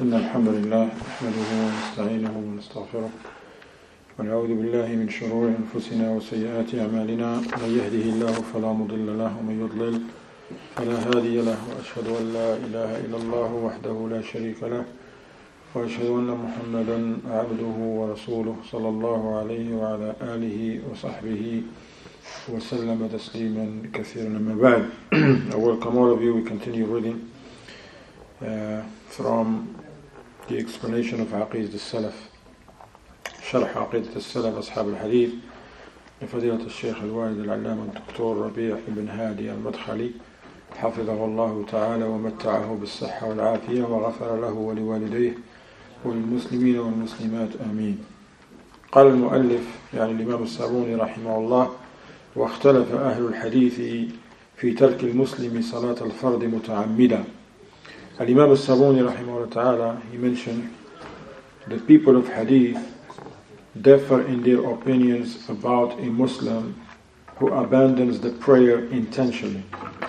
إن الحمد لله نحمده ونستعينه ونستغفره ونعوذ بالله من شرور أنفسنا وسيئات أعمالنا من يهده الله فلا مضل له ومن يضلل فلا هادي له وأشهد أن لا إله إلا الله وحده لا شريك له وأشهد أن محمدا عبده ورسوله صلى الله عليه وعلى آله وصحبه وسلم تسليما كثيرا. أما بعد, I welcome all of you. We continue reading from the explanation of عقيدة السلف, شرح عقيدة السلف أصحاب الحديث لفضيلة الشيخ الوالد العلامة الدكتور ربيع بن هادي المدخلي حفظه الله تعالى ومتعه بالصحة والعافية وغفر له ولوالديه وللمسلمين والمسلمات آمين. قال المؤلف يعني الإمام الصابوني رحمه الله: واختلف أهل الحديث في ترك المسلم صلاة الفرض متعمدا. Al-Imam al-Sabuni rahimahullah ta'ala, he mentioned the people of hadith differ in their opinions about a Muslim who abandons the prayer intentionally.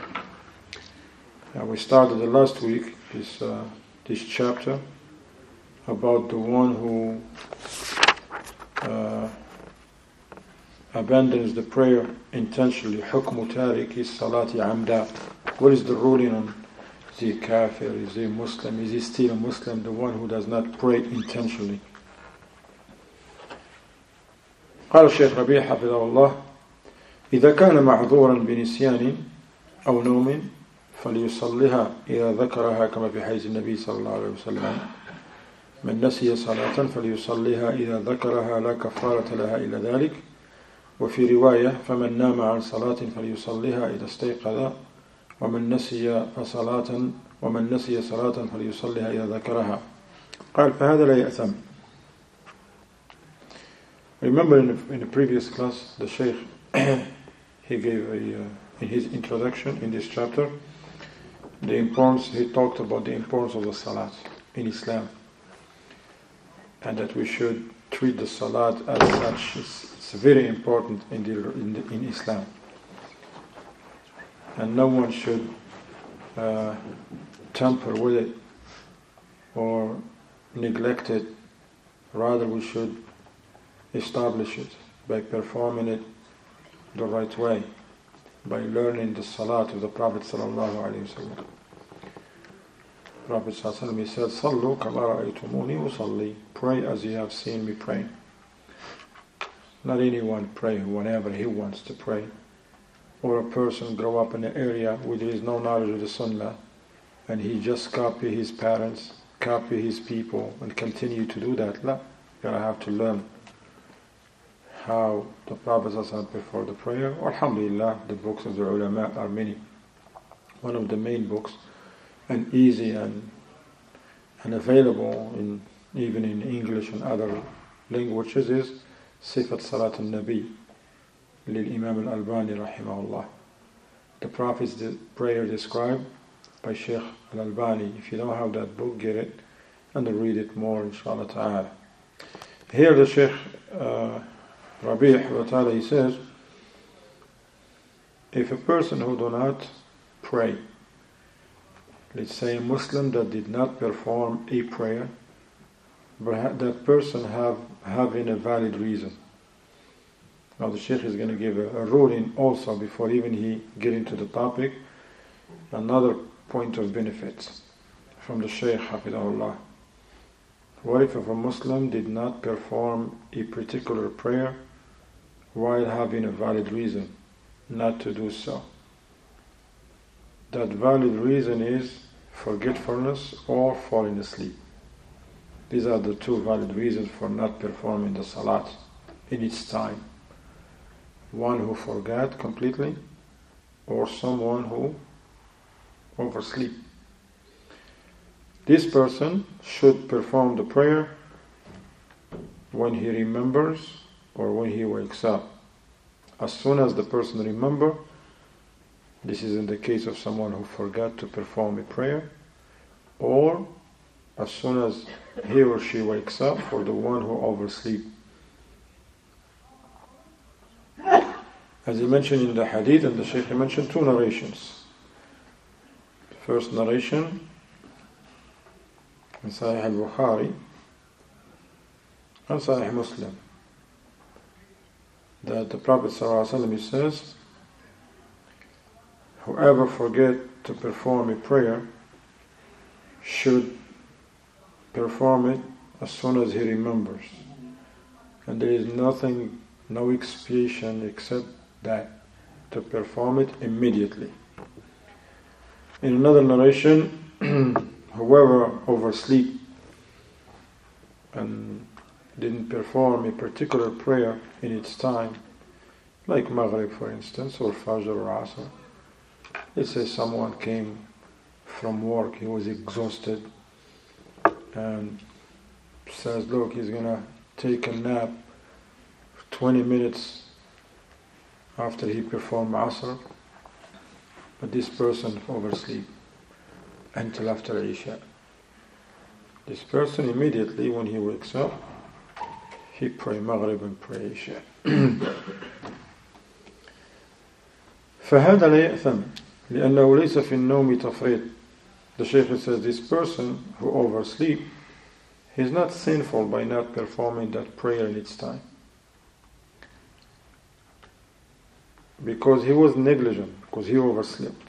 We started the last week this chapter about the one who abandons the prayer intentionally. حكم تارك الصلاة عمدا. What is the ruling on is he a kafir, is he a Muslim, is he still a Muslim, the one who does not pray intentionally? قال الشيخ ربيع حفظه الله: إذا كان معذورا بنسيان أو نوم فليصليها إذا ذكرها كما في حديث النبي صلى الله عليه وسلم: من نسي صلاة فليصليها إذا ذكرها لا كفارة لها إلا ذلك. وفي رواية: فمن نام عن صلاة فليصليها إذا استيقظ ومن نسي صلاة فليصليها إذا ذكرها. قال: فهذا لا يأثم. Remember in the previous class the Shaykh he gave in his introduction in this chapter he talked about the importance of the salat in Islam, and that we should treat the salat as such. It's very important in Islam, and no one should tamper with it or neglect it. Rather, we should establish it by performing it the right way, by learning the salat of the Prophet sallallahu alaihi wasallam. Prophet sallallahu alaihi wasallam, he said, "Sallu kama ra'aytumuni usalli." Pray as you have seen me praying. Not anyone pray whenever he wants to pray, or a person grow up in an area where there is no knowledge of the Sunnah, and he just copy his parents, copy his people, and continue to do that. La, you gotta have to learn how the Prophet before the prayer. Alhamdulillah, the books of the ulama are many. One of the main books, and easy and available even in English and other languages, is Sifat Salat al-Nabi للإمام الألباني رحمه الله. The Prophet's prayer described by Sheikh Al-Albani. If you don't have that book, get it and read it more, inshallah ta'ala. Here the Sheikh Rabi' ta'ala, he says, if a person who do not pray, let's say a Muslim that did not perform a prayer, but that person having a valid reason. Now the Shaykh is going to give a ruling also before even he get into the topic. Another point of benefits from the Shaykh Hafidahullah. What if a Muslim did not perform a particular prayer while having a valid reason not to do so? That valid reason is forgetfulness or falling asleep. These are the two valid reasons for not performing the salat in its time. One who forgot completely, or someone who oversleep. This person should perform the prayer when he remembers or when he wakes up. As soon as the person remembers, this is in the case of someone who forgot to perform a prayer, or as soon as he or she wakes up, for the one who oversleep. As he mentioned in the hadith, and the Shaykh mentioned two narrations. The first narration in Sahih al-Bukhari and Sahih Muslim that the Prophet ﷺ says, whoever forget to perform a prayer should perform it as soon as he remembers. And there is nothing, no expiation except that, to perform it immediately. In another narration, whoever oversleep and didn't perform a particular prayer in its time, like Maghrib for instance, or Fajr or Asr. Let's say someone came from work, he was exhausted, and says, look, he's going to take a nap 20 minutes after he performed Asr, but this person oversleep until after Isha. This person immediately when he wakes up, he pray Maghrib and pray Isha. فهذا لا يأثم لأنه ليس في النوم تفريط. The Shaykh says this person who oversleep, he's not sinful by not performing that prayer in its time, because he was negligent, because he overslept.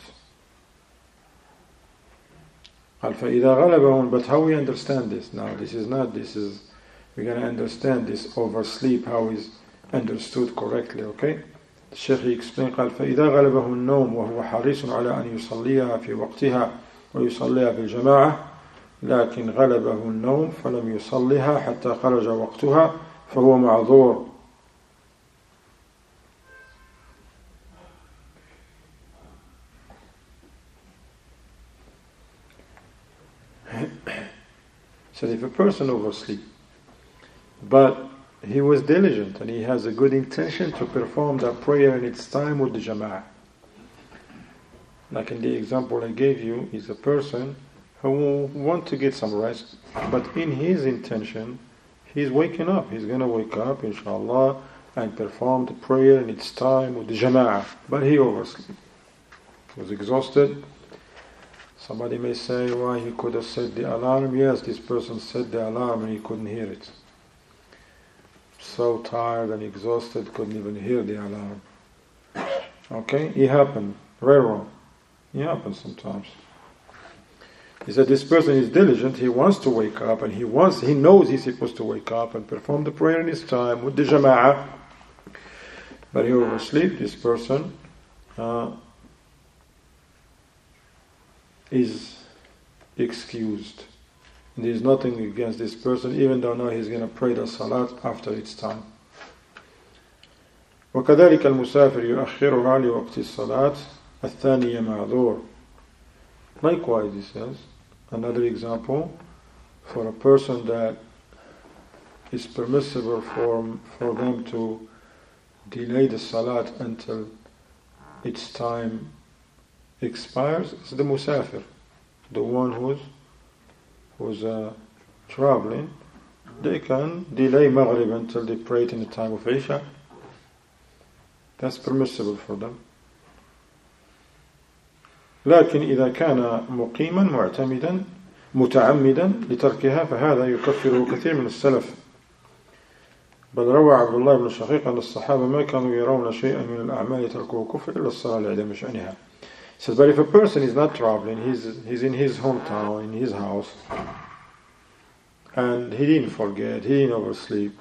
فإذا غلبهم, but how we understand this now? We're going to understand this oversleep, how is understood correctly, okay? The Shaykh explained, قال فإذا غلبه النوم وهو حريص على أن يصليها في وقتها ويصليها في الجماعة لكن غلبه النوم فلم يصليها حتى خرج وقتها فهو معذور. So if a person oversleeps, but he was diligent and he has a good intention to perform that prayer in its time with the jama'ah. Like in the example I gave you, is a person who wants to get some rest, but in his intention, he's waking up. He's going to wake up, inshallah, and perform the prayer in its time with the jama'ah. But he overslept. He was exhausted. Somebody may say, why he could have set the alarm. Yes, this person set the alarm and he couldn't hear it. So tired and exhausted, couldn't even hear the alarm. Okay, it happened. Very wrong. It happens sometimes. He said this person is diligent, he wants to wake up, and he knows he's supposed to wake up and perform the prayer in his time with the jama'ah. But he oversleep. This person is excused. There is nothing against this person, even though now he's going to pray the salat after its time. وكذلك المسافر يؤخرها لوقت الصلاة الثانية معذور. Likewise, he says, another example, for a person that is permissible for them to delay the salat until its time expires, is the musafir, the one who's traveling. They can delay Maghrib until they pray it in the time of Isha. That's permissible for them. لكن إذا كان مقيما معتمدا متعمدا لتركها فهذا يكفره كثير من السلف. بل روى عبد الله بن شقيق أن الصحابة ما كانوا يرون شيئا من الأعمال تركوه كفر إلا الصلاة لعدم شأنها. He says, but if a person is not traveling, he's in his hometown, in his house, and he didn't forget, he didn't oversleep,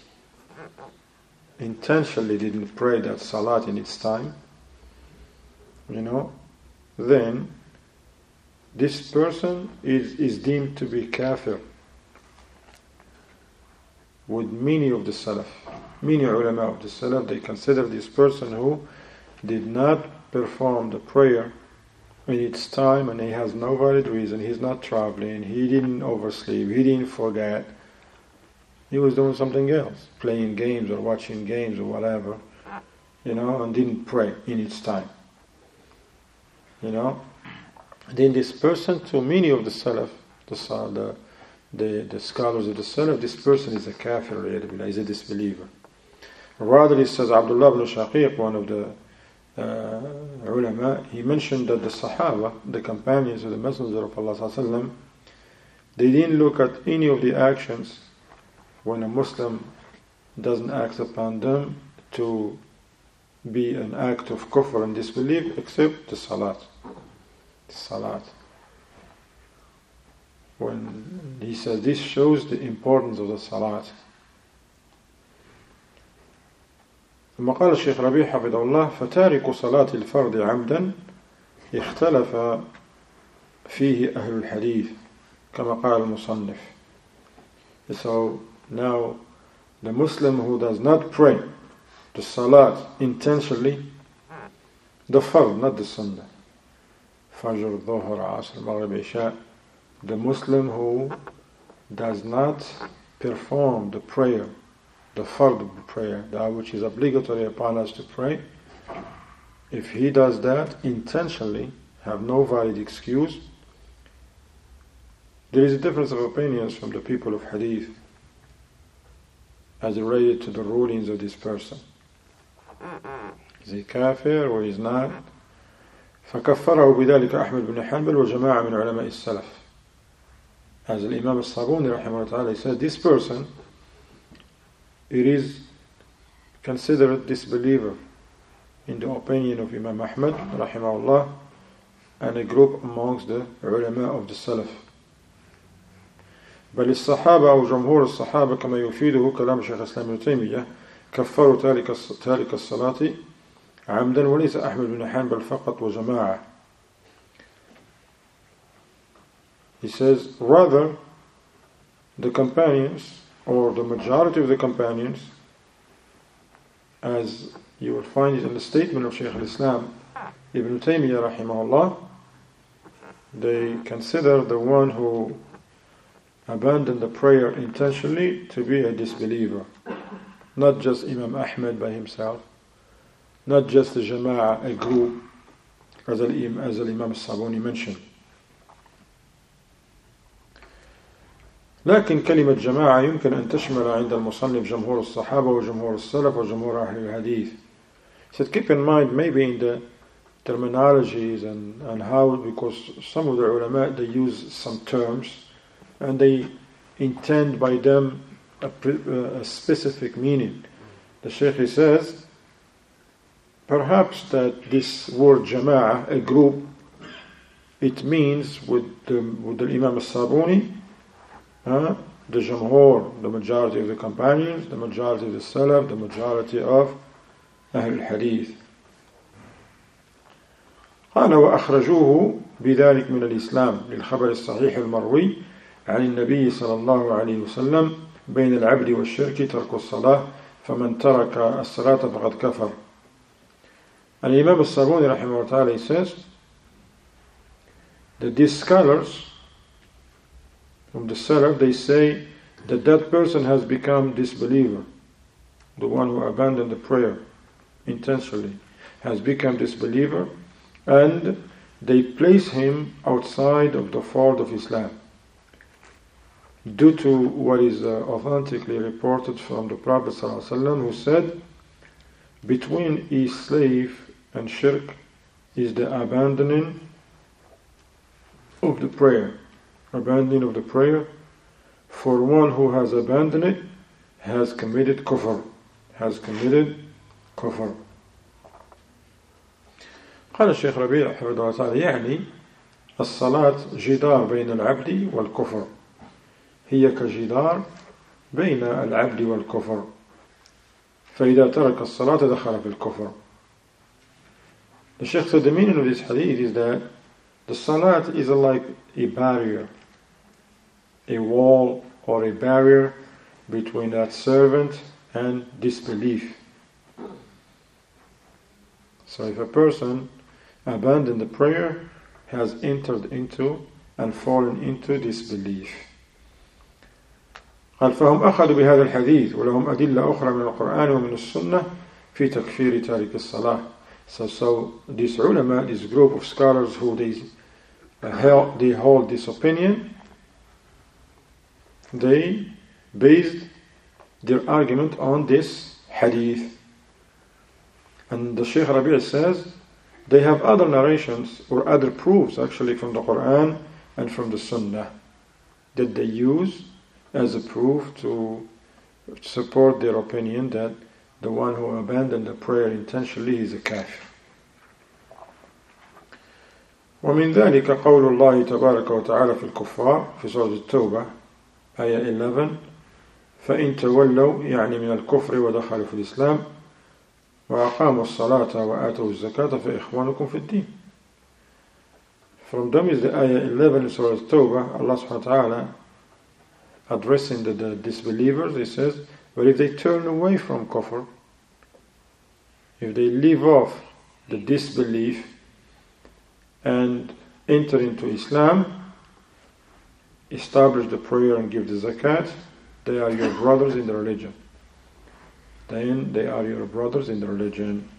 intentionally didn't pray that salat in its time, then this person is deemed to be kafir with many of the salaf. Many ulama of the salaf, they consider this person who did not perform the prayer in its time and he has no valid reason, he's not traveling, he didn't oversleep, he didn't forget, he was doing something else, playing games or watching games or whatever, and didn't pray in its time. Then this person, to many of the salaf, the scholars of the salaf, this person is a kafir, is a disbeliever. Rather, it says Abdullah ibn Shaqiq, one of the ulama, he mentioned that the Sahaba, the companions of the Messenger of Allah sallallahu alaihi wasallam, They didn't look at any of the actions when a Muslim doesn't act upon them to be an act of kufr and disbelief, except the salat. Salat. When he says this shows the importance of the salat. ثم قال الشيخ ربيع حفظه الله فتارك صلاة الفرض عمدا اختلف فيه أهل الحديث كما قال المصنف. So now the Muslim who does not pray the salat intentionally, the fard, not the sunnah, Fajr, Dhuhr, Asr, Maghrib, Isha, the Muslim who does not perform the prayer, the fard of the prayer, that which is obligatory upon us to pray, if he does that intentionally, have no valid excuse, there is a difference of opinions from the people of hadith as related to the rulings of this person. Is he kafir or is not? فكفره بذلك أحمد بن حنبل وجماعة من علماء السلف. As Imam al-Sabuni رحمه الله said, this person, it is considered disbeliever in the opinion of Imam Ahmad رحمه الله and a group amongst the ulama of the Salaf. بل الصحابة أو جمهور الصحابة كما يفيده كلام شيخ الإسلام ابن تيمية كفروا تارك الصلاة عمدا وليس أحمد بن حنبل فقط وجماعة. He says, rather the companions or the majority of the companions, as you will find it in the statement of Shaykh al-Islam Ibn Taymiyyah rahimahullah, they consider the one who abandoned the prayer intentionally to be a disbeliever. Not just Imam Ahmad by himself, not just the Jama'ah, a group, as Imam al-Sabuni mentioned. لكن كلمة جماعة يمكن أن تشمل عند المصنف جمهور الصحابة وجمهور السلف وجمهور أهل الحديث. So keep in mind maybe in the terminologies and how, because some of the ulama they use some terms and they intend by them a specific meaning. The Shaykh says perhaps that this word jama'ah, a group, it means with the Imam al-Sabuni, the Jamhur, the majority of the companions, the majority of the Salaf, the majority of Ahl al-Hadith. قال وأخرجوه بذلك من الإسلام للخبر الصحيح المروي عن النبي صلى الله عليه وسلم بين العبد والشرك ترك الصلاة فمن ترك الصلاة فقد كفر. And Imam al-Sabuni rahimahullah says that these scholars from the Salaf, they say that that person has become disbeliever. The one who abandoned the prayer intentionally has become disbeliever, and they place him outside of the fold of Islam due to what is authentically reported from the Prophet ﷺ, who said, between a slave and shirk is the abandoning of the prayer. Abandoning of the prayer, for one who has abandoned it has committed kufr. قال الشيخ ربيع حفظه الله تعالى يعني الصلاة جدار بين العبد والكفر، هي كجدار بين العبد والكفر، فإذا ترك الصلاة دخل في الكفر. The Shaykh said the meaning of this hadith is that the salat is like a barrier, a wall or a barrier between that servant and disbelief. So if a person abandoned the prayer, has entered into and fallen into disbelief. قال فهم أخذوا بهذا الحديث ولهم أدلة أخرى من القرآن ومن السنة في تكفير تارك الصلاة. So this ulama, this group of scholars who they hold this opinion, they based their argument on this hadith. And the Shaykh Rabi' says they have other narrations or other proofs actually from the Quran and from the Sunnah that they use as a proof to support their opinion that the one who abandoned the prayer intentionally is a kafir. ومن ذلك قول الله تبارك وتعالى في الكفار في سورة التوبة آية 11 فإن تولوا يعني من الكفر ودخلوا في الإسلام وأقاموا الصلاة وآتوا الزكاة فإخوانكم في الدين. From them is the ayah 11 in Surah At-Tawbah. Allah subhanahu wa ta'ala addressing the disbelievers, He says, but if they turn away from kufr, if they leave off the disbelief and enter into Islam, establish the prayer and give the zakat, they are your brothers in the religion. Then they are your brothers in the religion.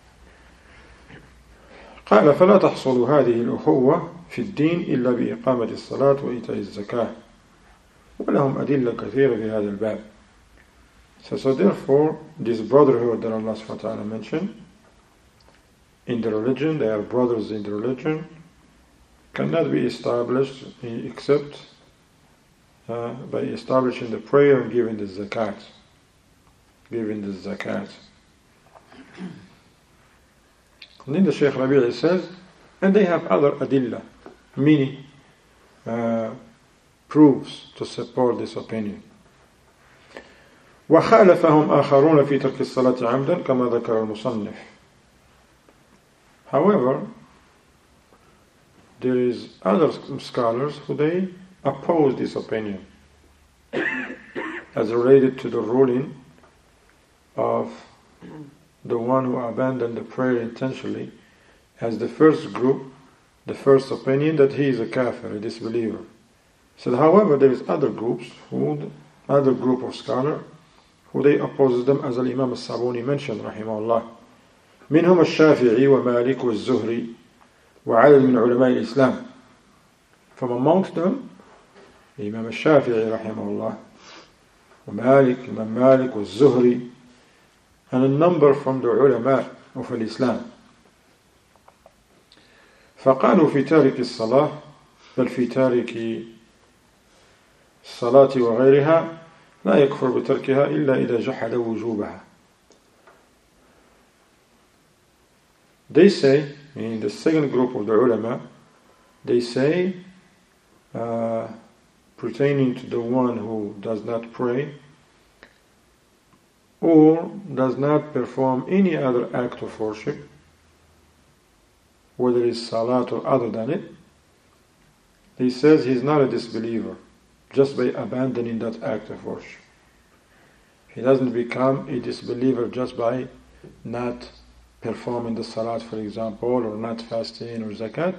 قال فلا تحصل هذه الأخوة في الدين إلا بإقامة الصلاة وإيتاء الزكاة ولهم أدلة كثيرة في هذا الباب. So therefore, this brotherhood that Allah subhanahu wa ta'ala mentioned in the religion, they are brothers in the religion, cannot be established except by establishing the prayer and giving the zakat. Giving the zakat. And then the Shaykh Rabi' says, and they have other adillah, many proofs to support this opinion. وخالفهم آخرون في ترك الصلاة عمدا كما ذكر المصنف. However, there is other scholars who they oppose this opinion as related to the ruling of the one who abandoned the prayer intentionally as the first group, the first opinion that he is a kafir, a disbeliever. So however, there is other groups, other group of scholars who they oppose them, as Imam al-Sabuni mentioned rahimahullah. منهم الشافعي ومالك والزهري وعدد من علماء الإسلام. From amongst them, Imam al-Shafi'i rahimahullah, ومالك, Imam Malik, والزهري, and a number from the ulama of Islam. فقالوا في تارك الصلاة بل في تارك الصلاة وغيرها لا يكفر بتركها إلا إذا جحد وجوبها. They say, in the second group of the ulama, they say, pertaining to the one who does not pray or does not perform any other act of worship, whether it's salat or other than it, he says he's not a disbeliever just by abandoning that act of worship. He doesn't become a disbeliever just by not performing the salat, for example, or not fasting or zakat,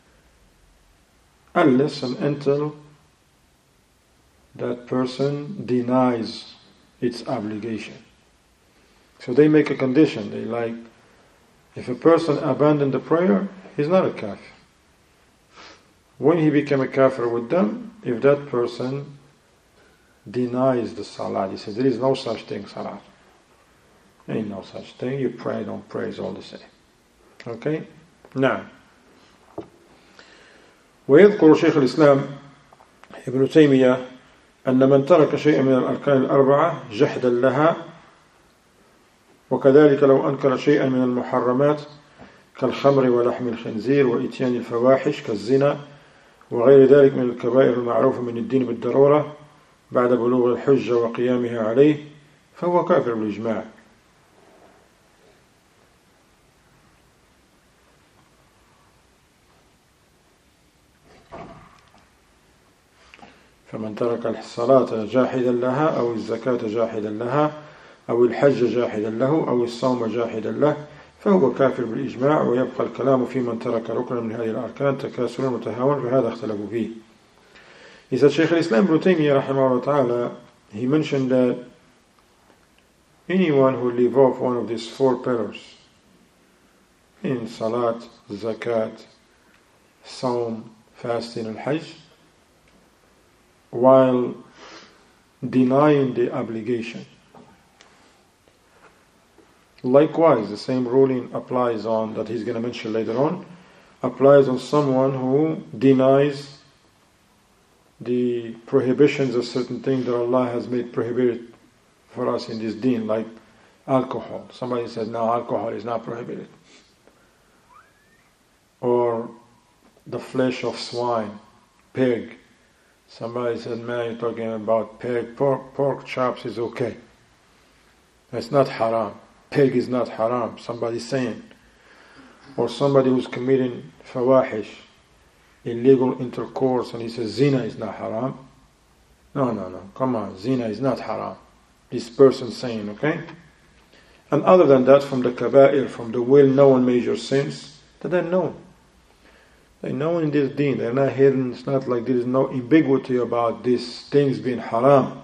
unless and until that person denies its obligation. So they make a condition. They like, if a person abandoned the prayer, he's not a kafir. When he became a kafir with them, if that person denies the salat, he says there is no such thing, salat. There ain't no such thing. You pray, don't pray, it's all the same. Okay? Now, ويذكر شيخ الإسلام ابن تيمية أن من ترك شيئا من الأركان الأربعة جحدا لها وكذلك لو أنكر شيئا من المحرمات كالخمر ولحم الخنزير وإتيان الفواحش كالزنا وغير ذلك من الكبائر المعروفة من الدين بالضرورة بعد بلوغ الحجة وقيامها عليه فهو كافر بالإجماع. فمن ترك الصلاة جاحدا لها أو الزكاة جاحدا لها أو الحج جاحدا له أو الصوم جاحدا له فهو كافر بالإجماع ويبقى الكلام في من ترك ركنا من هذه الأركان تكاسلا وتهاون فهذا اختلفوا فيه. He said Shaykh al-Islam Ibn Taymiyyah rahimahullah ta'ala, he mentioned that anyone who leave off one of these four pillars in salat, zakat, sawm, fasting and hajj, while denying the obligation. Likewise, the same ruling applies on, that he's going to mention later on, applies on someone who denies the prohibitions of certain things that Allah has made prohibited for us in this deen, like alcohol. Somebody says, no, alcohol is not prohibited. Or the flesh of swine, pig. Somebody said, man, you're talking about pig. Pork chops is okay. It's not haram. Pig is not haram. Somebody's saying. Or somebody who's committing fawahish, illegal intercourse, and he says zina is not haram. No. Come on, zina is not haram. This person saying, okay? And other than that, from the kaba'ir, from the well-known major sins, that are known. They're known in this deen. They're not hidden. It's not like there is no ambiguity about these things being haram.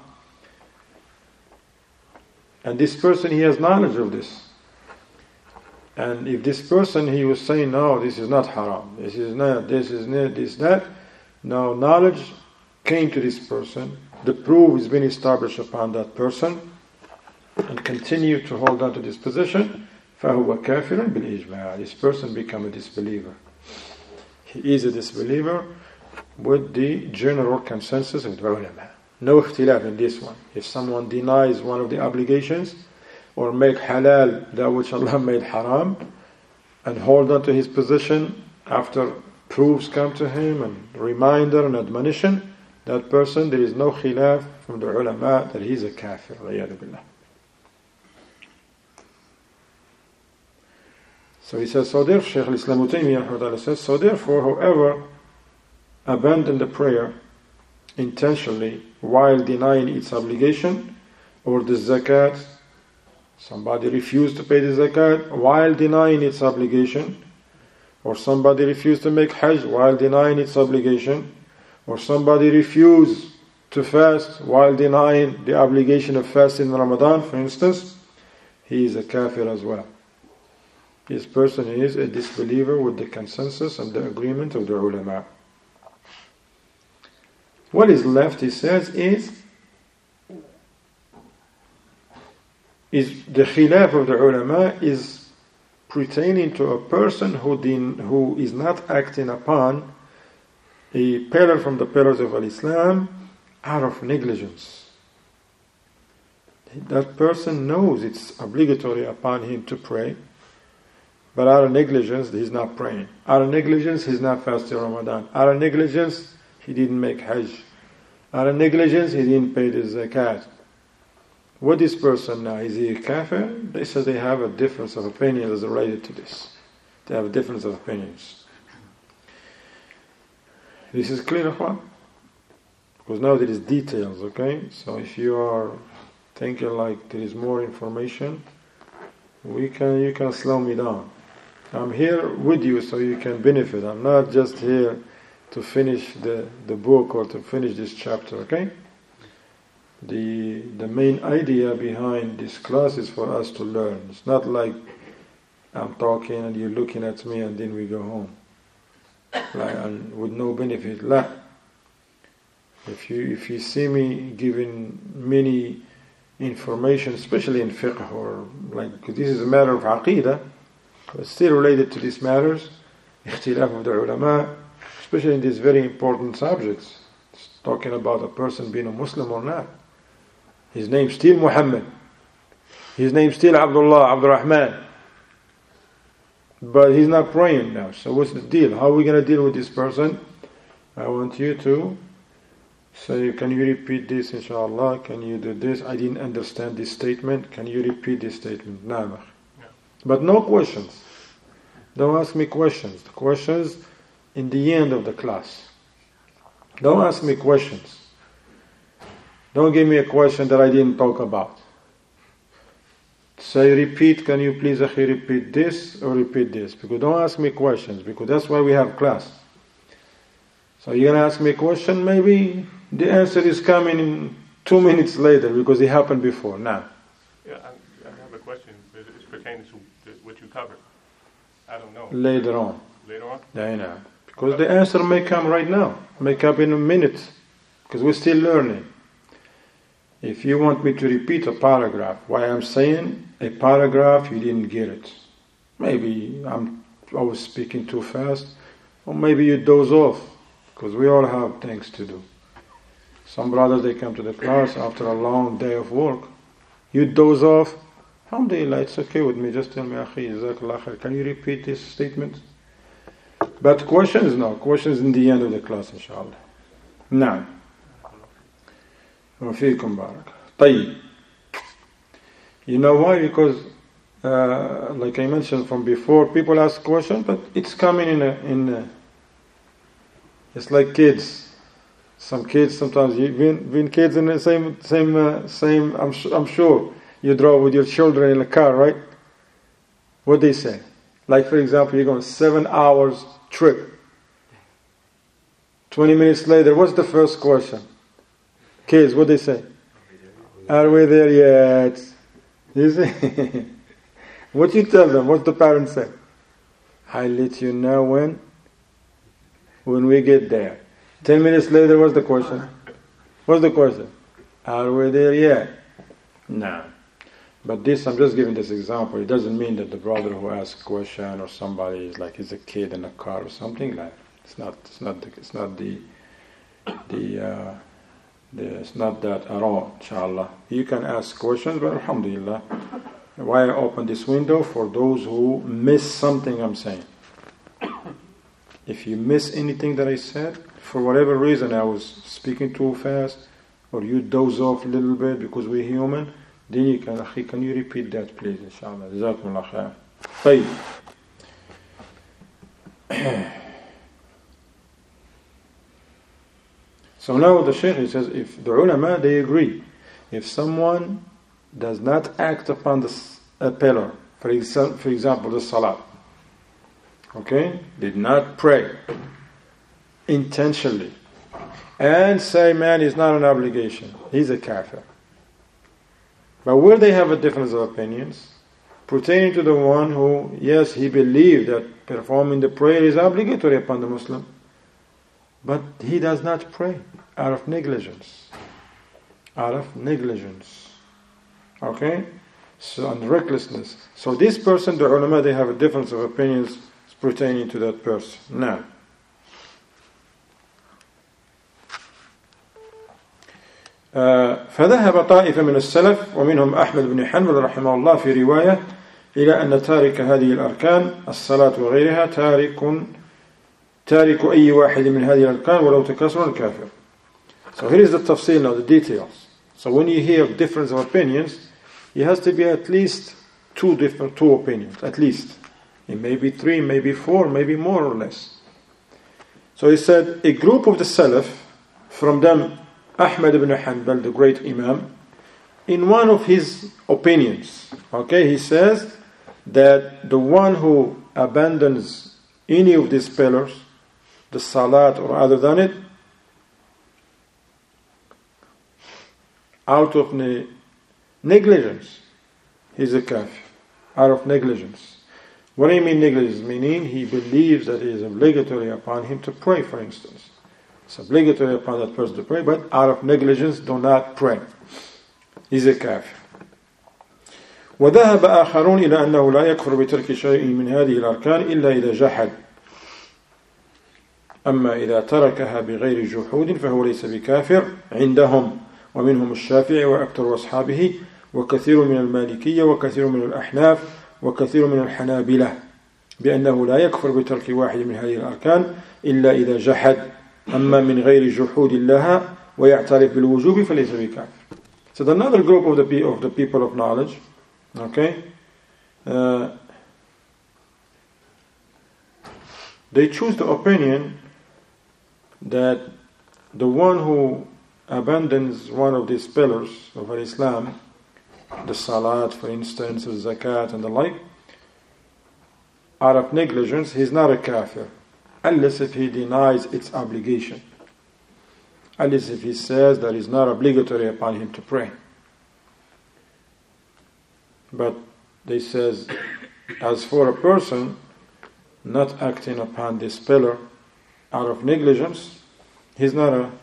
And this person, he has knowledge of this. And if this person, he was saying, no, this is not haram, this is not, this, that. Now knowledge came to this person. The proof has been established upon that person. And continue to hold on to this position. فَهُوَ كَافِرٌ بِالْإِجْمَاعِ. This person become a disbeliever. He is a disbeliever with the general consensus of the ulama. No ikhtilaf in this one. If someone denies one of the obligations or make halal that which Allah made haram and hold on to his position after proofs come to him and reminder and admonition, that person, there is no khilaf from the ulama that he is a kafir. So he says, so therefore, Shaykh al-Islam Taymiyyah says, so therefore, whoever abandoned the prayer intentionally while denying its obligation, or the zakat, somebody refused to pay the zakat while denying its obligation, or somebody refused to make hajj while denying its obligation, or somebody refused to fast while denying the obligation of fasting in Ramadan, for instance, he is a kafir as well. This person is a disbeliever with the consensus and the agreement of the ulama. What is left, he says, is the khilaf of the ulama is pertaining to a person who is not acting upon a pillar from the pillars of Islam out of negligence. That person knows it's obligatory upon him to pray, but out of negligence, he's not praying. Out of negligence, he's not fasting Ramadan. Out of negligence, he didn't make hajj. Out of negligence, he didn't pay the zakat. What is this person now? Is he a kafir? They say they have a difference of opinion as related to this. They have a difference of opinions. This is clear, Akhwan? Because now there is details, okay? So if you are thinking like there is more information, you can slow me down. I'm here with you so you can benefit. I'm not just here to finish the book or to finish this chapter, okay? The main idea behind this class is for us to learn. It's not like I'm talking and you're looking at me and then we go home. Like, and with no benefit. La. If you see me giving many information, especially in fiqh or like, because this is a matter of aqidah, but still related to these matters, ikhtilaf of the ulama, especially in these very important subjects. It's talking about a person being a Muslim or not. His name's still Muhammad. His name's still Abdullah, Abdurrahman. But he's not praying now. So what's the deal? How are we going to deal with this person? I want you to say, can you repeat this, inshallah? Can you do this? I didn't understand this statement. Can you repeat this statement? No. But no questions. Don't ask me questions. The questions in the end of the class. Don't ask me questions. Don't give me a question that I didn't talk about. Say, repeat, can you please repeat this or repeat this? Because don't ask me questions, because that's why we have class. So you're going to ask me a question, maybe the answer is coming in 2 minutes later because it happened before. Now. Yeah, I have a question. It's pertaining to what you covered. I don't know. Later on. Later on? Yeah. Because the answer may come right now, may come in a minute, because we're still learning. If you want me to repeat a paragraph, why I'm saying a paragraph, you didn't get it. Maybe I was speaking too fast, or maybe you doze off, because we all have things to do. Some brothers, they come to the class after a long day of work. You doze off. Alhamdulillah, it's okay with me. Just tell me, Akhi, Jazakallah khair. Can you repeat this statement? But questions, no. Questions in the end of the class, inshallah. Now. وفيكم بارك. طيب. You know why? Because, like I mentioned from before, people ask questions, but it's coming in it's like kids. Some kids, sometimes even kids in the same. I'm sure you drive with your children in a car, right? What they say? Like for example, you're going 7 hours trip. 20 minutes later, what's the first question? Kids, what they say? Are we there yet? You see? What you tell them? What the parents say? I'll let you know when we get there. 10 minutes later, what's the question? What's the question? Are we there yet? No. But this, I'm just giving this example. It doesn't mean that the brother who asks a question or somebody is like he's a kid in a car or something like. It's not that at all. Inshallah, you can ask questions, but alhamdulillah, why I open this window for those who miss something I'm saying. If you miss anything that I said, for whatever reason I was speaking too fast, or you doze off a little bit because we're human, then you can you repeat that please, inshallah. Jazakumullah khair. So now the Shaykh, he says, if the ulama, they agree, if someone does not act upon a pillar, for example the salah, okay, did not pray intentionally, and say, man, it's not an obligation, he's a kafir. But where they have a difference of opinions, pertaining to the one who, yes, he believed that performing the prayer is obligatory upon the Muslim, but he does not pray out of negligence. Out of negligence. Okay? So, and recklessness. So this person, the ulama, they have a difference of opinions pertaining to that person. Now, فذهب طائفة من السلف ومنهم أحمد بن حنبل رحمه الله في رواية إلى أن تارك هذه الأركان الصلاة وغيرها تارك أي واحد من هذه الأركان ولو تكسر الكافر. So here is the tafsil now, the details. So when you hear difference of opinions, it has to be at least two opinions, at least. It may be 3, maybe 4, maybe more or less. So he said, a group of the Salaf, from them Ahmad ibn Hanbal, the great Imam, in one of his opinions, okay, he says that the one who abandons any of these pillars, the salat or other than it, out of negligence, he's a kafir. Out of negligence. What do you mean negligence? Meaning he believes that it is obligatory upon him to pray, for instance. It's obligatory upon that person to pray, but out of negligence do not pray. He's a kafir. وذهب آخرون إلى أنه لا يكفر بترك شيء من هذه الأركان إلا إذا جحد. أما إذا تركها بغير جحود فهو ليس بكافر عندهم ومنهم الشافعي وأكثر أصحابه وكثير من المالكية وكثير من الأحناف وكثير من الحنابلة بأنه لا يكفر بترك واحد من هذه الأركان إلا إذا جحد أما من غير جحود لها ويعترف بالوجوب فليس بكافر. So another group of the people of knowledge, okay, they choose the opinion that the one who abandons one of these pillars of Islam, the salat, for instance, the zakat and the like, out of negligence, he's not a kafir, unless if he denies its obligation, unless if he says that it's not obligatory upon him to pray. But they says, as for a person not acting upon this pillar out of negligence, he's not a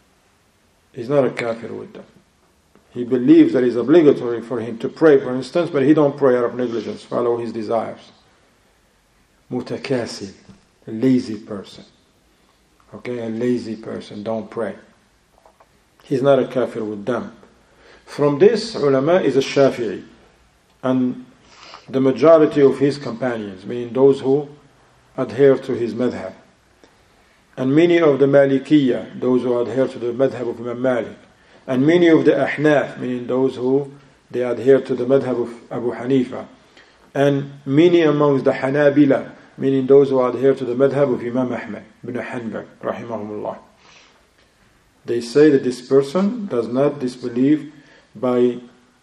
kafir with them. He believes that it's obligatory for him to pray, for instance, but he don't pray out of negligence, follow his desires. Mutakasil, a lazy person. Okay, a lazy person, don't pray. He's not a kafir with them. From this, ulama is a Shafi'i, and the majority of his companions, meaning those who adhere to his madhab. And many of the Malikiyya, those who adhere to the madhab of Imam Malik. And many of the Ahnaf, meaning those who they adhere to the madhab of Abu Hanifa. And many amongst the Hanabila, meaning those who adhere to the madhab of Imam Ahmad ibn Hanbal, rahimahumullah. They say that this person does not disbelieve by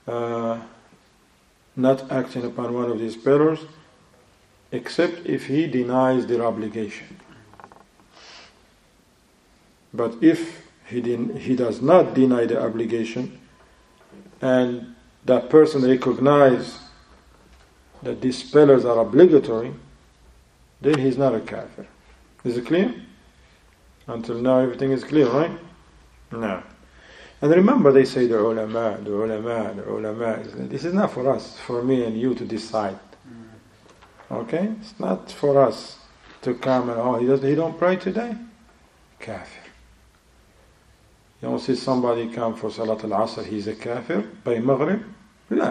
not acting upon one of these pillars, except if he denies their obligation. But if he does not deny the obligation, and that person recognizes that these pillars are obligatory, then he's not a kafir. Is it clear? Until now everything is clear, right? No. And remember, they say the ulama. This is not for us, for me and you to decide. Okay? It's not for us to come and, he don't pray today? Kafir. You don't see somebody come for Salat al-Asr, he's a kafir, by Maghrib? No.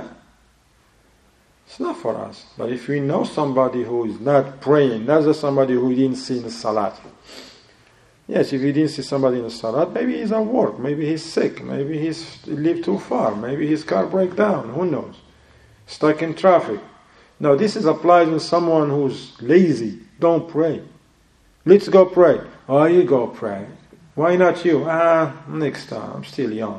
It's not for us. But if we know somebody who is not praying, not just somebody who didn't see in the Salat. Yes, if he didn't see somebody in the Salat, maybe he's at work, maybe he's sick, maybe he lived too far, maybe his car break down, who knows? Stuck in traffic. Now this is applied to someone who's lazy. Don't pray. Let's go pray. Oh, you go pray. Why not you? Next time. I'm still young.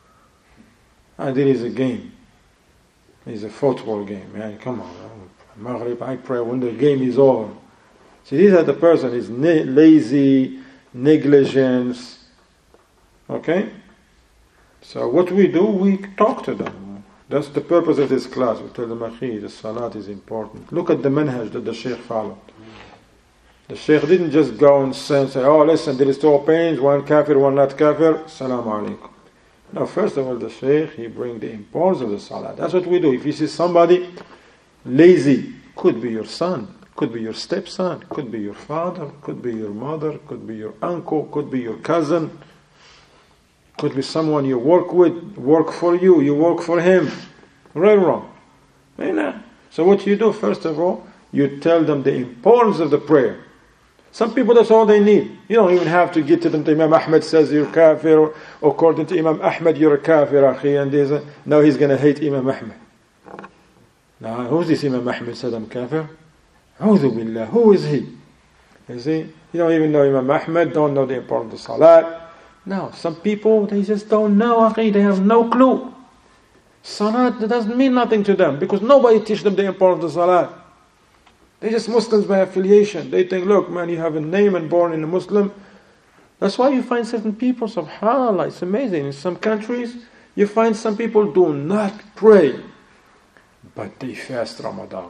And there is a game. It's a football game. Man, come on. Maghrib, I pray when the game is over. See, this is the person is lazy, negligence. Okay? So what we do, we talk to them. That's the purpose of this class. We tell them, Akhi, the salat is important. Look at the manhaj that the Shaykh followed. The Shaykh didn't just go and say, oh listen, there is two opinions, one kafir, one not kafir, Assalamu alaikum. No, first of all, the Shaykh, he brings the importance of the salah. That's what we do. If you see somebody lazy, could be your son, could be your stepson, could be your father, could be your mother, could be your uncle, could be your cousin, could be someone you work with, work for you, you work for him. Right or wrong? So what you do, first of all, you tell them the importance of the prayer. Some people, that's all they need. You don't even have to get to them. Imam Ahmad says you're kafir, or according to Imam Ahmad you're a kafir, akhi, and now he's going to hate Imam Ahmad. Now, who's this Imam Ahmad said I'm kafir? A'udhu billah, who is he? You see, you don't even know Imam Ahmad, don't know the importance of salat. No, some people, they just don't know, akhi, they have no clue. Salat doesn't mean nothing to them, because nobody teach them the importance of salat. They're just Muslims by affiliation. They think, look, man, you have a name and born in a Muslim. That's why you find certain people, subhanAllah, it's amazing. In some countries, you find some people do not pray, but they fast Ramadan.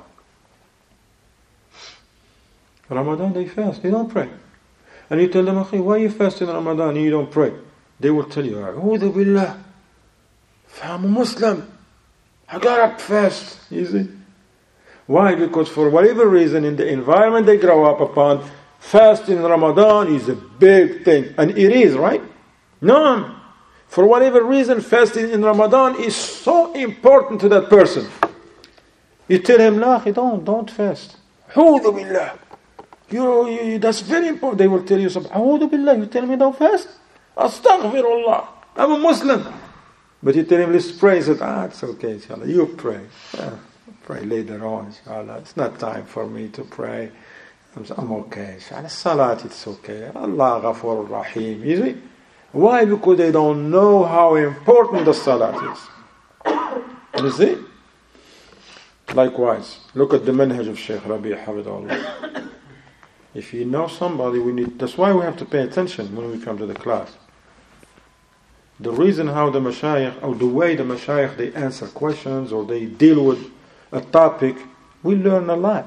Ramadan, they fast. They don't pray. And you tell them, Akhi, why you fast in Ramadan and you don't pray? They will tell you, A'udhu billah, I'm a Muslim. I gotta fast. You see? Why? Because for whatever reason, in the environment they grow up upon, fasting in Ramadan is a big thing. And it is, right? No. For whatever reason, fasting in Ramadan is so important to that person. You tell him, La, don't fast. A'udhu billah. That's very important. They will tell you something. A'udhu billah, you tell me don't fast? Astaghfirullah. I'm a Muslim. But you tell him, let's pray. He said, it's okay, inshallah. You pray. Pray later on, inshallah. It's not time for me to pray. I'm okay, inshallah. Salat, it's okay. Allah Ghafur Rahim. You see? Why? Because they don't know how important the salat is. You see? Likewise, look at the manhaj of Shaykh Rabi' Hafidhahullah. If you know somebody, that's why we have to pay attention when we come to the class. The reason how the mashayikh, or the way the mashayikh, they answer questions or they deal with a topic, we learn a lot.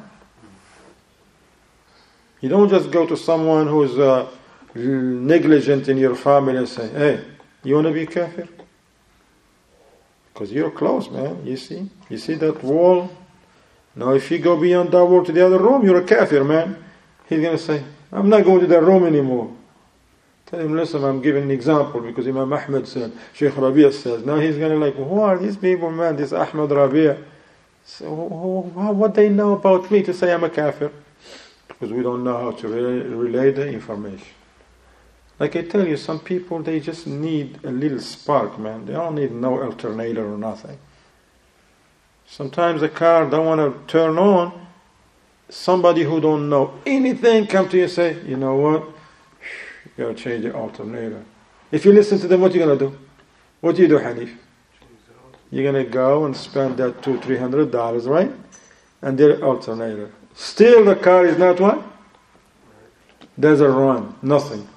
You don't just go to someone who's negligent in your family and say, hey, you want to be kafir? Because you're close, man. You see that wall? Now if you go beyond that wall to the other room, you're a kafir, man. He's going to say, I'm not going to that room anymore. Tell him, listen, I'm giving an example because Imam Ahmed said, Sheikh Rabi' says. Now he's going to like, who are these people, man? This Ahmed Rabi'. So what they know about me to say I'm a kafir? Because we don't know how to relay the information. Like I tell you, some people, they just need a little spark, man. They don't need no alternator or nothing. Sometimes a car don't want to turn on. Somebody who don't know anything come to you and say, you know what? You gotta change the alternator. If you listen to them, what you gonna do? What do you do, Hanif? You're gonna go and spend that $200-300, right? And their alternator. Still the car is not what? Doesn't run. Nothing.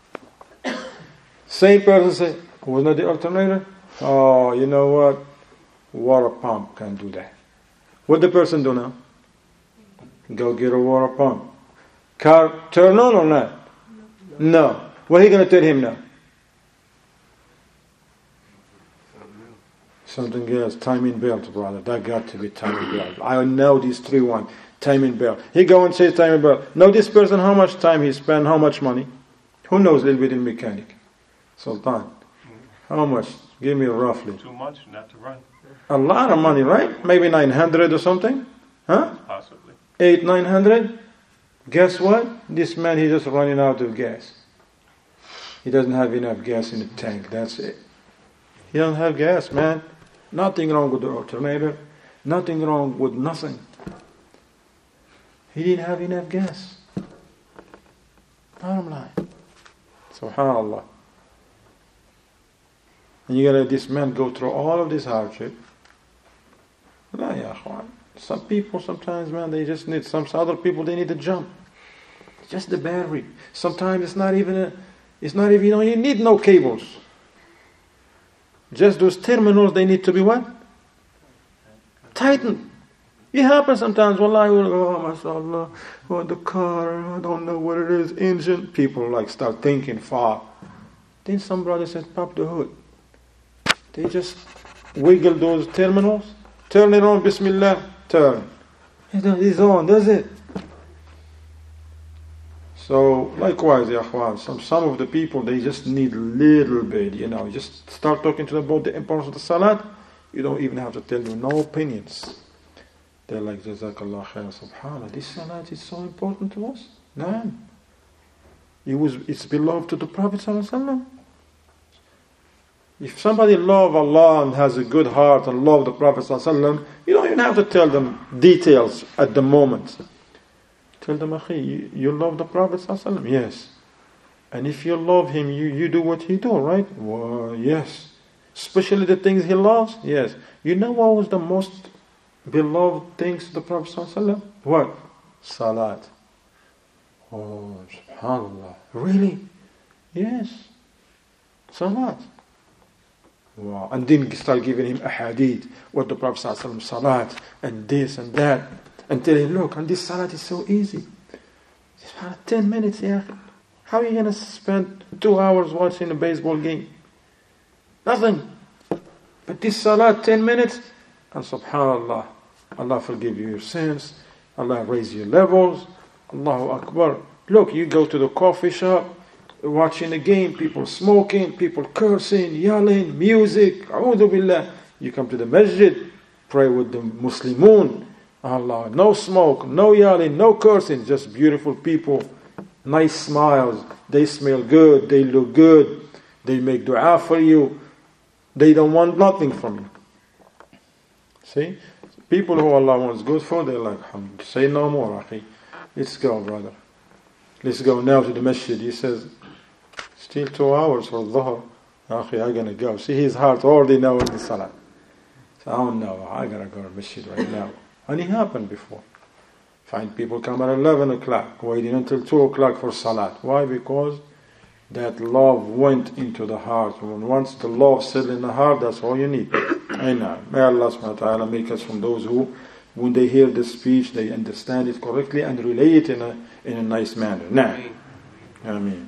Same person say, was not the alternator? Oh, you know what? Water pump can do that. What the person do now? Go get a water pump. Car turn on or not? No. What are you going to tell him now? Something else. Timing belt, brother. That got to be timing belt. I know these 3-1. Timing belt. He go and says timing belt. Know this person how much time he spent, how much money? Who knows a little bit in mechanic? Sultan. How much? Give me roughly. Too much not to run. A lot of money, right? Maybe 900 or something? Huh? Possibly. 800-900? Guess what? This man, he's just running out of gas. He doesn't have enough gas in the tank. That's it. He doesn't have gas, man. Nothing wrong with the alternator. Nothing wrong with nothing. He didn't have enough gas. Bottom line. Subhanallah. And you gotta let this man go through all of this hardship. La ya akhwan. Some people sometimes, man, they just need some other people, they need to jump. Just the battery. Sometimes it's not even you need no cables. Just those terminals, they need to be what? Tightened. It happens sometimes. Wallahi, we'll go, oh, mashallah, oh, the car, I don't know what it is, engine. People like start thinking far. Then some brother says, pop the hood. They just wiggle those terminals, turn it on, bismillah, turn. It's on, does it? So, likewise, ya akhwan, some of the people, they just need a little bit, just start talking to them about the importance of the salat, you don't even have to tell them no opinions. They're like, Jazakallah khair, subhanAllah, this salat is so important to us? No. It's beloved to the Prophet sallallahu alaihi wasallam. If somebody love Allah and has a good heart and love the Prophet sallallahu alaihi wasallam, you don't even have to tell them details at the moment. Tell them, Akhi, you love the Prophet sallallahu alaihi wasallam? Yes. And if you love him, you do what he do, right? Well, yes. Especially the things he loves? Yes. You know what was the most beloved things to the Prophet sallallahu alaihi wasallam? What? Salat. Oh, subhanallah. Really? Yes. Salat. Wow. And then start giving him ahadith, what the Prophet sallallahu alaihi wasallam, salat, and this and that. And tell him, look, and this salat is so easy. It's about 10 minutes, yeah. How are you going to spend 2 hours watching a baseball game? Nothing. But this salat, 10 minutes, and subhanallah, Allah forgive you your sins, Allah raise your levels, Allahu Akbar. Look, you go to the coffee shop, watching a game, people smoking, people cursing, yelling, music, a'udhu billah. You come to the masjid, pray with the Muslimun, Allah, no smoke, no yelling, no cursing, just beautiful people, nice smiles, they smell good, they look good, they make dua for you, they don't want nothing from you. See? People who Allah wants good for, they're like, say no more, akhi. Let's go, brother. Let's go now to the masjid. He says, still 2 hours for dhuhr. Akhi, I'm going to go. See, his heart already knowing the salah. So I don't know, I got to go to the masjid right now. And it happened before. Find people come at 11 o'clock, waiting until 2 o'clock for salat. Why? Because that love went into the heart. And once the love settled in the heart, that's all you need. May Allah subhanahu wa ta'ala make us from those who, when they hear the speech, they understand it correctly and relay it in a nice manner. Now, Ameen.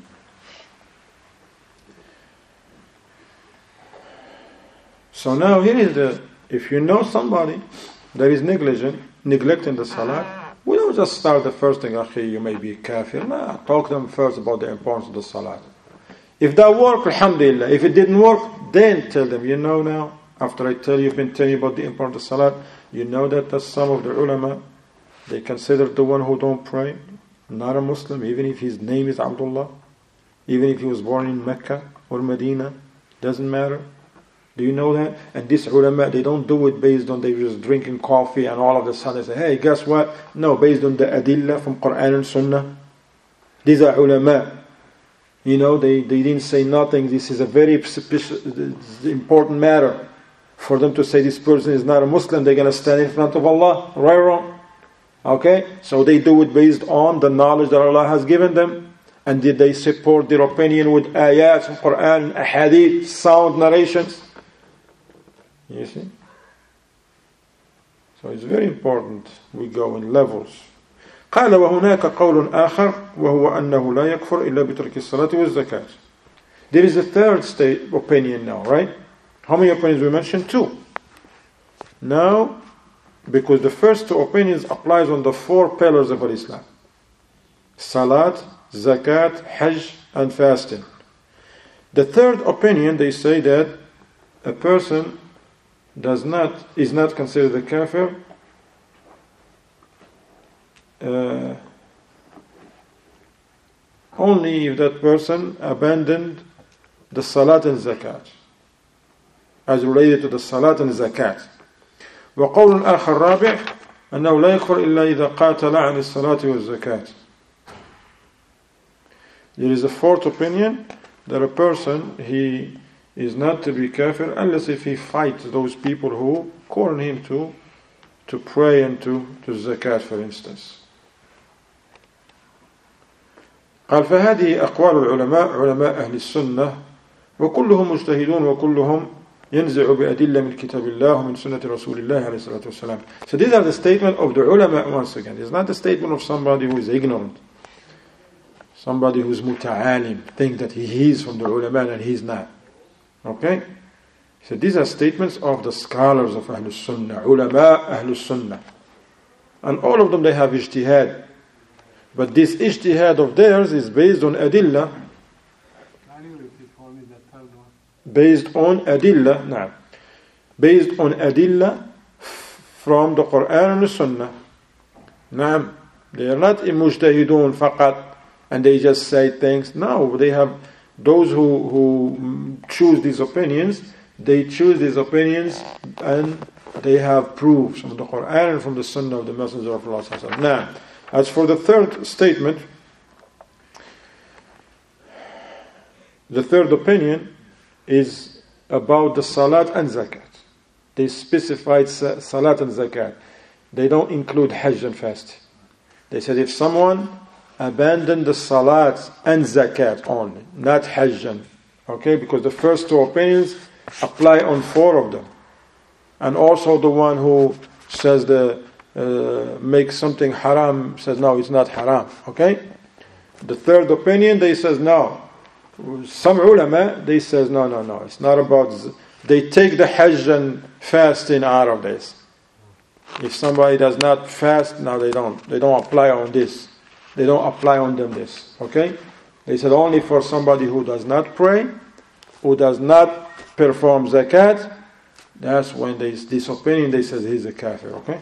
So now here is if you know somebody that is neglecting the salat, we don't just start the first thing, akhi, you may be kafir. Nah, talk to them first about the importance of the salat. If that worked, alhamdulillah. If it didn't work, then tell them, you know now, after I've been telling you about the importance of salat, you know that some of the ulama, they consider the one who don't pray not a Muslim, even if his name is Abdullah, even if he was born in Mecca or Medina, doesn't matter. Do you know that? And these ulama, they don't do it based on they just drinking coffee and all of a sudden they say, hey, guess what? No, based on the adillah from Quran and Sunnah. These are ulama. You know, they didn't say nothing. This is a very important matter. For them to say this person is not a Muslim, they're going to stand in front of Allah. Right or wrong? Okay? So they do it based on the knowledge that Allah has given them. And did they support their opinion with ayats from Quran, ahadith, sound narrations? You see? So it's very important we go in levels. قال وهناك قول آخر وهو أنه لا يكفر إلا بترك الصلاة والزكاة. There is a third opinion now, right? How many opinions we mentioned? 2. Now, because the first 2 opinions applies on the 4 pillars of Islam. Salat, Zakat, Hajj, and fasting. The third opinion, they say that a person is not considered a kafir only if that person abandoned the salat and zakat, as related to the salat and zakat. وقول آخر رابع أنه لا يكفر إلا إذا قاتل عن الصلاة والزكاة. There is a fourth opinion that a person, he is not to be kafir unless if he fights those people who call him to pray and to zakat, for instance. قال فهذه أقوال العلماء علماء أهل السنة وكلهم مجتهدون وكلهم ينزع بأدلة من كتاب الله ومن سنة رسول الله عليه الصلاة والسلام. So these are the statement of the ulama once again. It's not the statement of somebody who is ignorant. Somebody who is muta'alim, think that he is from the ulama and he is not. Okay? So these are statements of the scholars of Ahlul Sunnah, ulama Ahlul Sunnah. And all of them, they have ijtihad. But this ijtihad of theirs is based on adillah. Based on adillah, nah. Based on adillah from the Quran and the Sunnah. Nah. They are not mujtahidun faqat and they just say things. No, they have those who choose these opinions, they choose these opinions and they have proofs from the Quran and from the Sunnah of the Messenger of Allah. Now, as for the third statement, the third opinion is about the salat and zakat. They specified salat and zakat. They don't include hajj and fasting. They said if someone abandoned the salat and zakat only, not hajj, okay, because the first 2 opinions apply on 4 of them. And also the one who says makes something haram says no, it's not haram. Okay? The third opinion, they says no. Some ulama, they says no, it's not about. They take the hajj and fasting out of this. If somebody does not fast, no, they don't apply on this. They don't apply on them this. Okay? They said only for somebody who does not pray, who does not perform zakat. That's when this opinion, they says he's a kafir. Okay?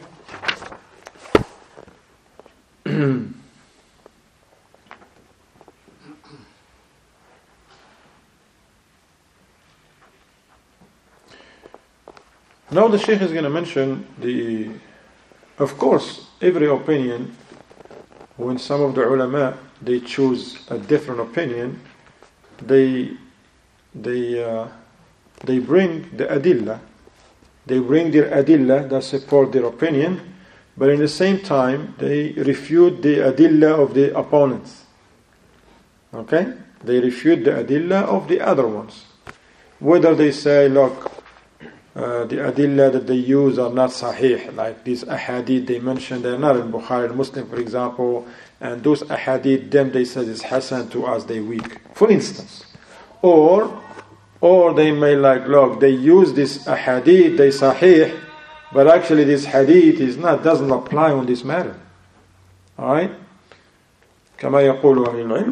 Now the Shaykh is going to mention of course, every opinion, when some of the ulama, they choose a different opinion, they bring the adillah, they bring their adillah that support their opinion, but in the same time, they refute the adillah of the opponents. Okay? They refute the adillah of the other ones. Whether they say, look, the adillah that they use are not sahih, like these ahadith they mentioned, they're not in Bukhari and Muslim, for example, and those ahadith, them they said is hasan, to us they weak, for instance. Or they may like, look, they use this ahadith, they sahih, but actually this hadith doesn't apply on this matter. Alright? كما يقول أهل العلم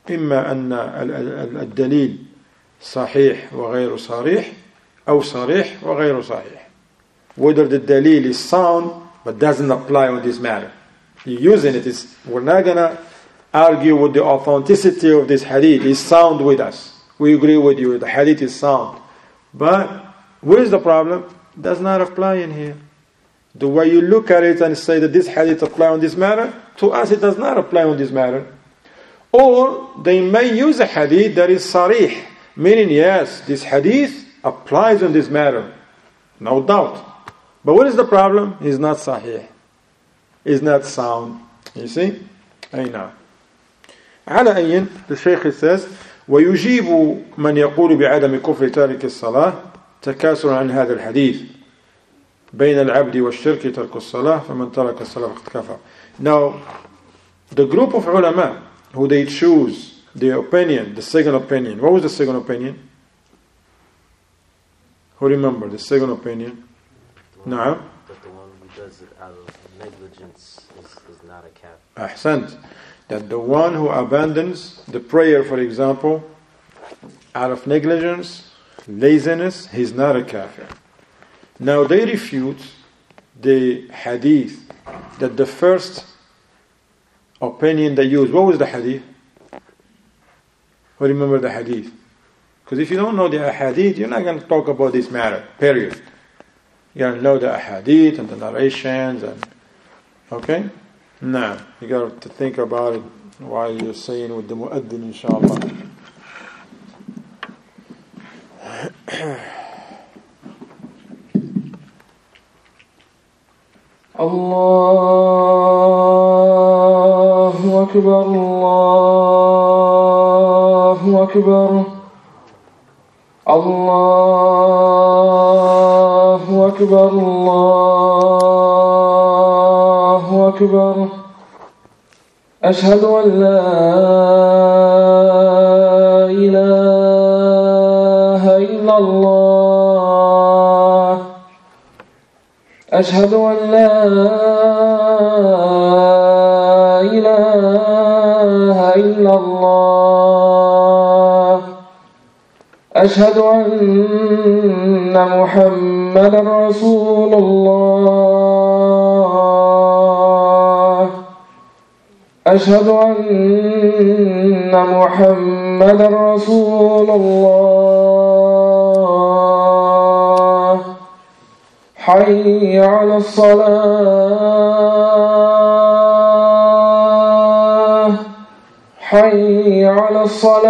إما أن الدليل صحيح وغير صريح أو صريح وغير صحيح. Whether the dalil is sound but doesn't apply on this matter. You're using it. We're not going to argue with the authenticity of this hadith. It's sound with us. We agree with you. The hadith is sound. But where's the problem? It does not apply in here. The way you look at it and say that this hadith apply on this matter, to us it does not apply on this matter. Or they may use a hadith that is sarih, meaning yes, this hadith applies on this matter. No doubt. But what is the problem? It's not sahih. It's not sound. You see? أي نعم. على أي the Shaykh says ويجيب من يقول بعدم كفر تارك الصلاة تكاسر عن هذا الحديث بين العبد والشرك ترك الصلاة فمن ترك الصلاة فقد كفر. Now, the group of ulama who they choose the opinion, the second opinion. What was the second opinion? Who remember the second opinion? نعم. That the one who does it out of negligence is not a kafir. أحسنت. That the one who abandons the prayer, for example, out of negligence, laziness, he's not a kafir. Now they refute the hadith that the first opinion they used. What was the hadith? Who remember the hadith? Because if you don't know the hadith, you're not going to talk about this matter, period. You got to know the hadith and the narrations. Okay? Now, you got to think about it while you're saying with the mu'addin, inshallah. Allahu Akbar, Allahu Akbar, Allahu Akbar, Allahu Akbar. أشهد أن لا إله إلا الله أشهد أن لا إله إلا الله أشهد أن محمدا رسول الله أشهد أن محمدا رسول الله حي على الصلاة حي على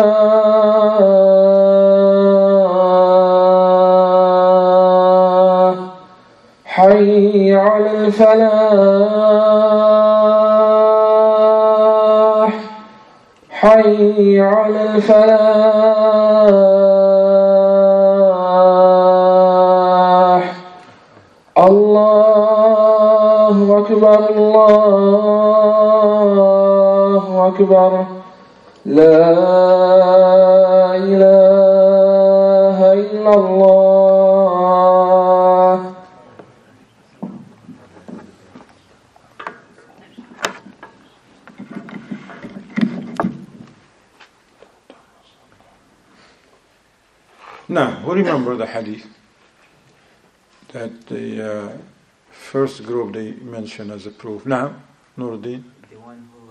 الصلاة حي على الفلاح حي على الفلاح الله أكبر الله أكبر لا إله إلا الله. Now, who remember the hadith that the first group they mentioned as a proof? Now, Nuruddin. The one who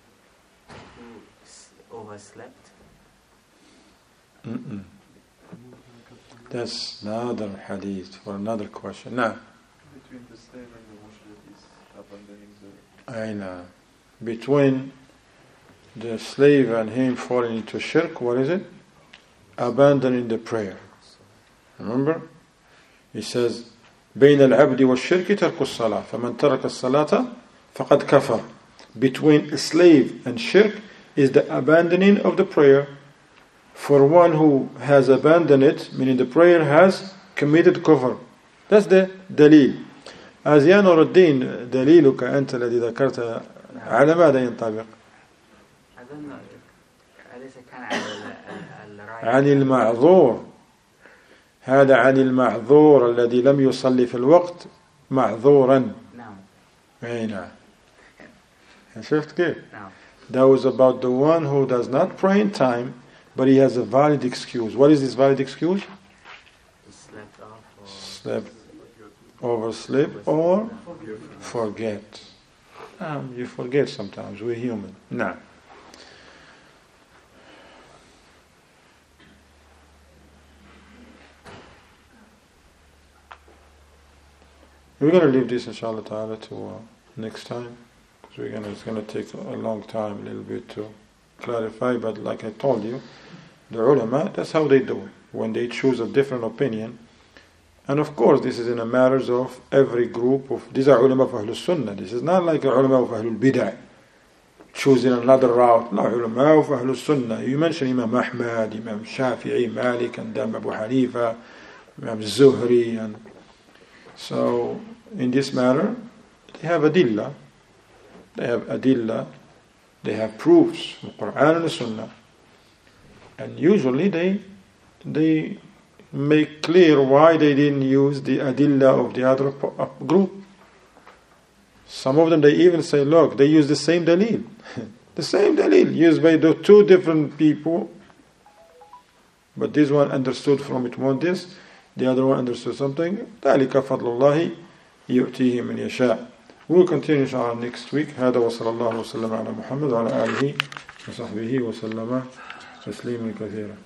overslept. That's another hadith for another question. Now, between the slave and the mushrik is abandoning the. I know. Between the slave and him falling into shirk, what is it? Abandoning the prayer. Remember? He says, بين العبد والشرك ترك الصلاة فمن ترك الصلاة فقد كفر. Between a slave and shirk is the abandoning of the prayer. For one who has abandoned it, meaning the prayer has committed kufr. That's the dalil. As يا نور الدين دليلك أنت الذي ذكرت على ماذا ينطبق؟ أظن أليس كان على عن المعذور. هذا عن المعذور الذي لم يصلي في الوقت معذورا. نعم. أي نعم. شفت كيف؟ نعم. That was about the one who does not pray in time, but he has a valid excuse. What is this valid excuse? Slept off or Slept, oversleep, or forget. You forget sometimes. We're human. No. We're going to leave this, inshallah ta'ala, to next time. Because it's going to take a long time, a little bit to clarify. But like I told you, the ulama, that's how they do it. When they choose a different opinion. And of course, this is in the matters of every group of, these are ulama of Ahlul Sunnah. This is not like ulama of Ahlul Bid'ah, choosing another route. No, ulama of Ahlul Sunnah. You mentioned Imam Ahmad, Imam Shafi'i, Malik, and then Abu Hanifa, Imam Zuhri, and so in this matter, they have adillah. They have adillah. They have proofs from the Quran and the Sunnah. And usually they make clear why they didn't use the adillah of the other group. Some of them, they even say, look, they use the same dalil. The same dalil used by the two different people. But this one understood from it one this, the other one understood something. ذَلِكَ فَضْلُ اللَّهِ يُؤْتِيهِ مِنْ يَشَاءُ. We'll continue inshallah next week. هذا وصلى الله وسلم على محمد وعلى آله وصحبه وسلم تسليما كثيرا.